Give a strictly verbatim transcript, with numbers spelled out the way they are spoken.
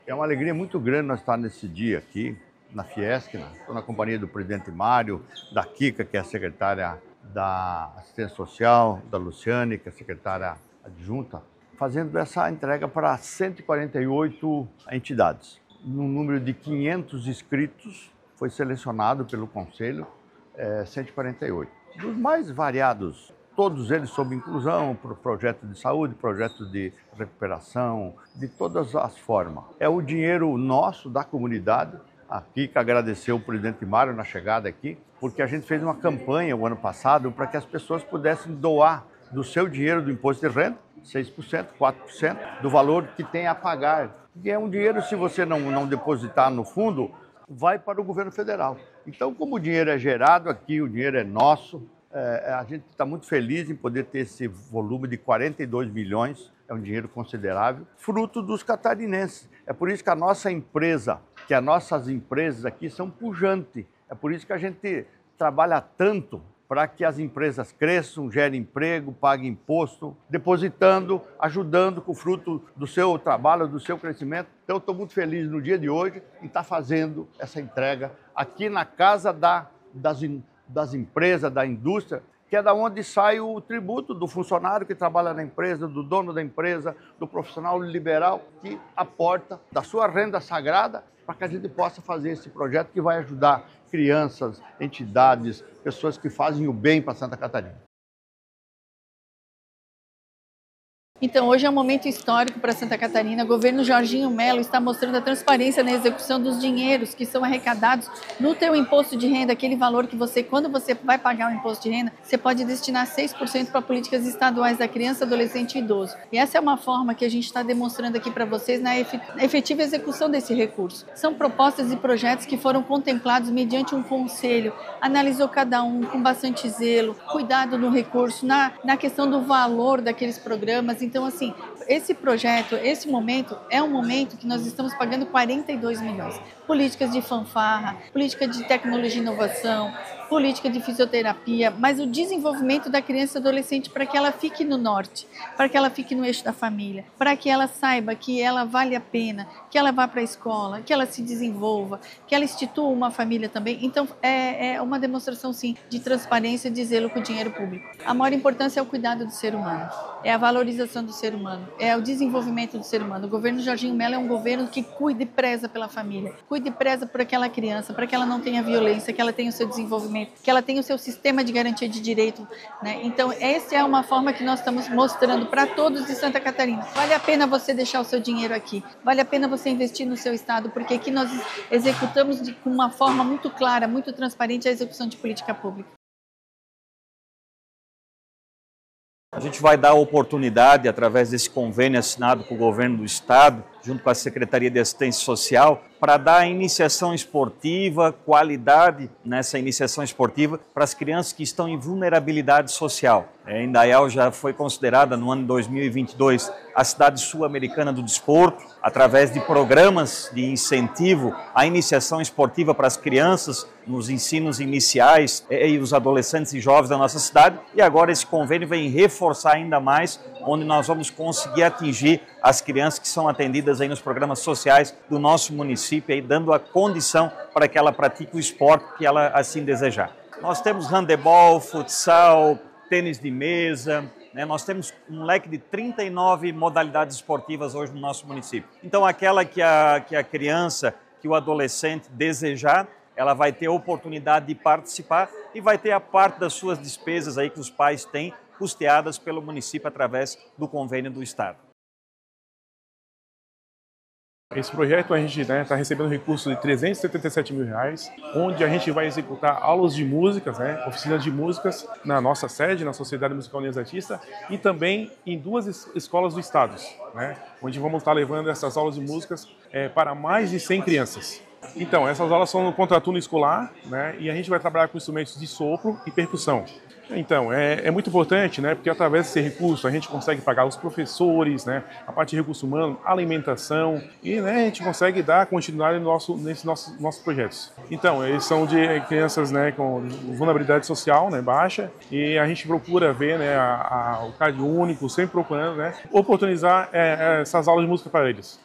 É uma alegria muito grande nós estar nesse dia aqui, na Fiesc, né? Estou na companhia do presidente Mário, da Kika, que é a secretária da Assistência Social, da Luciane, que é a secretária adjunta, fazendo essa entrega para cento e quarenta e oito entidades. No número de quinhentos inscritos, foi selecionado pelo Conselho é, cento e quarenta e oito. Dos mais variados, todos eles sob inclusão, projeto de saúde, projeto de recuperação, de todas as formas. É o dinheiro nosso, da comunidade. Aqui que agradeceu o presidente Mário na chegada aqui, porque a gente fez uma campanha o ano passado para que as pessoas pudessem doar do seu dinheiro do imposto de renda, seis por cento, quatro por cento, do valor que tem a pagar. E é um dinheiro, se você não, não depositar no fundo, vai para o governo federal. Então, como o dinheiro é gerado aqui, o dinheiro é nosso, é, a gente está muito feliz em poder ter esse volume de quarenta e dois milhões, é um dinheiro considerável, fruto dos catarinenses. É por isso que a nossa empresa, que as nossas empresas aqui são pujantes. É por isso que a gente trabalha tanto para que as empresas cresçam, gerem emprego, paguem imposto, depositando, ajudando com o fruto do seu trabalho, do seu crescimento. Então, eu estou muito feliz no dia de hoje em estar fazendo essa entrega aqui na Casa da, das, das Empresas, da Indústria, que é da onde sai o tributo do funcionário que trabalha na empresa, do dono da empresa, do profissional liberal que aporta da sua renda sagrada para que a gente possa fazer esse projeto que vai ajudar crianças, entidades, pessoas que fazem o bem para Santa Catarina. Então, hoje é um momento histórico para Santa Catarina. O governo Jorginho Melo está mostrando a transparência na execução dos dinheiros que são arrecadados no teu imposto de renda, aquele valor que você, quando você vai pagar o imposto de renda, você pode destinar seis por cento para políticas estaduais da criança, adolescente e idoso. E essa é uma forma que a gente está demonstrando aqui para vocês na efetiva execução desse recurso. São propostas e projetos que foram contemplados mediante um conselho, analisou cada um com bastante zelo, cuidado no recurso, na, na questão do valor daqueles programas. Então, assim, esse projeto, esse momento, é um momento que nós estamos pagando quarenta e dois milhões. Políticas de fanfarra, política de tecnologia e inovação, política de fisioterapia, mas o desenvolvimento da criança e adolescente para que ela fique no norte, para que ela fique no eixo da família, para que ela saiba que ela vale a pena, que ela vá para a escola, que ela se desenvolva, que ela institua uma família também. Então, é, é uma demonstração, sim, de transparência e de zelo com o dinheiro público. A maior importância é o cuidado do ser humano, é a valorização do ser humano, é o desenvolvimento do ser humano. O governo Jorginho Melo é um governo que cuida e preza pela família, cuida e preza por aquela criança, para que ela não tenha violência, que ela tenha o seu desenvolvimento, que ela tenha o seu sistema de garantia de direito, né? Então, essa é uma forma que nós estamos mostrando para todos de Santa Catarina. Vale a pena você deixar o seu dinheiro aqui, vale a pena você investir no seu estado, porque aqui nós executamos de com uma forma muito clara, muito transparente a execução de política pública. A gente vai dar a oportunidade, através desse convênio assinado com o governo do estado, junto com a Secretaria de Assistência Social, para dar iniciação esportiva, qualidade nessa iniciação esportiva para as crianças que estão em vulnerabilidade social. É, Indaial já foi considerada, no ano de dois mil e vinte e dois, a cidade sul-americana do desporto, através de programas de incentivo à iniciação esportiva para as crianças, nos ensinos iniciais e os adolescentes e jovens da nossa cidade. E agora esse convênio vem reforçar ainda mais, onde nós vamos conseguir atingir as crianças que são atendidas aí nos programas sociais do nosso município, aí, dando a condição para que ela pratique o esporte que ela assim desejar. Nós temos handebol, futsal, tênis de mesa, né? Nós temos um leque de trinta e nove modalidades esportivas hoje no nosso município. Então, aquela que a, que a criança, que o adolescente desejar, ela vai ter a oportunidade de participar e vai ter a parte das suas despesas aí que os pais têm custeadas pelo município através do convênio do estado. Esse projeto a gente está, né, recebendo recurso de trezentos e setenta e sete mil reais, onde a gente vai executar aulas de músicas, né, oficinas de músicas na nossa sede, na Sociedade Musical União Artista, e também em duas es escolas do estado, né, onde vamos estar levando essas aulas de músicas é, para mais de cem crianças. Então, essas aulas são no contraturno escolar, né, e a gente vai trabalhar com instrumentos de sopro e percussão. Então, é, é muito importante, né, porque através desse recurso a gente consegue pagar os professores, né, a parte de recurso humano, alimentação, e né, a gente consegue dar continuidade no nosso, nesses nossos, nossos projetos. Então, eles são de crianças, né, com vulnerabilidade social, né, baixa, e a gente procura ver, né, a, a, o CAD único, sempre procurando, né, oportunizar é, essas aulas de música para eles.